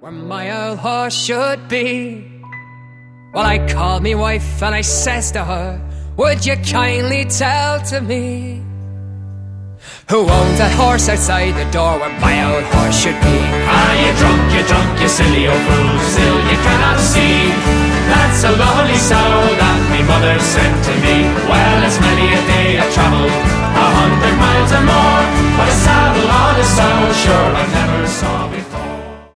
where my old horse should be. Well, I called me wife and I says to her, would you kindly tell to me who owns that horse outside the door where my old horse should be? Ah, you drunk, you silly old fool, still you cannot see that's a lovely sow that me mother sent to me. Well,